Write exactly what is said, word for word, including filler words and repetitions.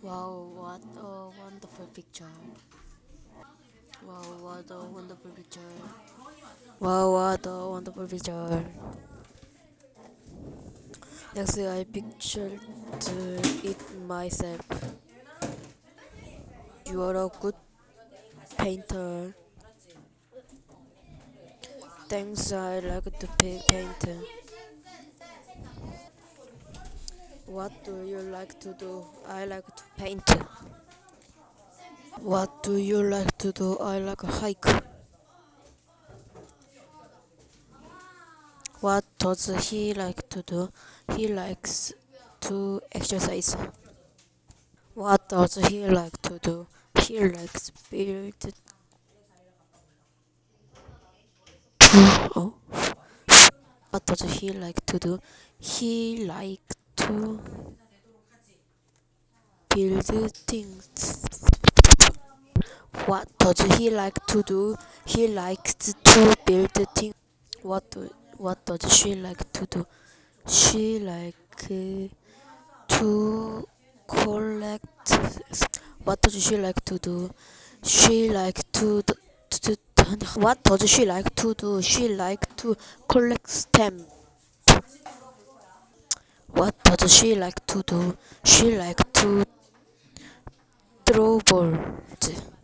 Wow, what a wonderful picture. Wow, what a wonderful picture. Wow, what a wonderful picture. Next, I pictured it myself. You are a good painter. Thanks, I like to pa- paint. What do you like to do? I like to paint. What do you like to do? I like to hike. What does he like to do? He likes to exercise. What does he like to do? He likes build. Oh. What does he like to do? He like to build things. What does he like to do? He likes to build things. What do, what does she like to do? She like uh, to collect. What does she like to do? She like to, to, to, what does she like to do? She like to collect stamp. What does she like to do? She like to throw balls.